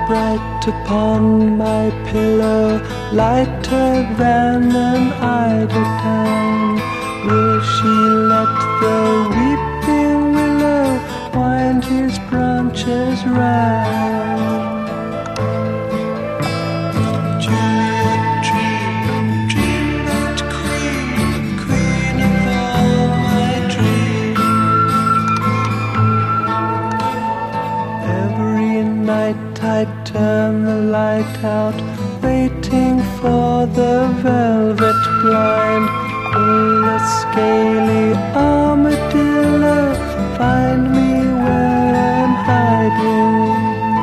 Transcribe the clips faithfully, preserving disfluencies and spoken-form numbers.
bright upon my pillow, lighter than an eider down. Will she let the weeping willow wind his branches round? I turn the light out, waiting for the velvet blind. Will the scaly armadillo find me where I'm hiding?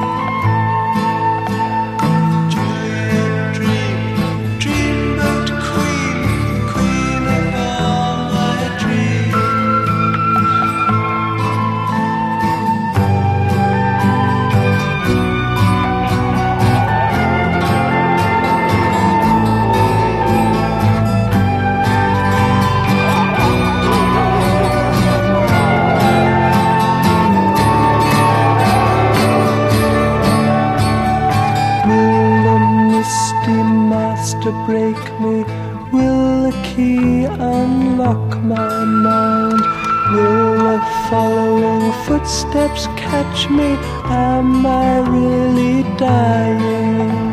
Dream, dreamboat queen, queen of all my dreams. To break me, will the key unlock my mind? Will the following footsteps catch me? Am I really dying?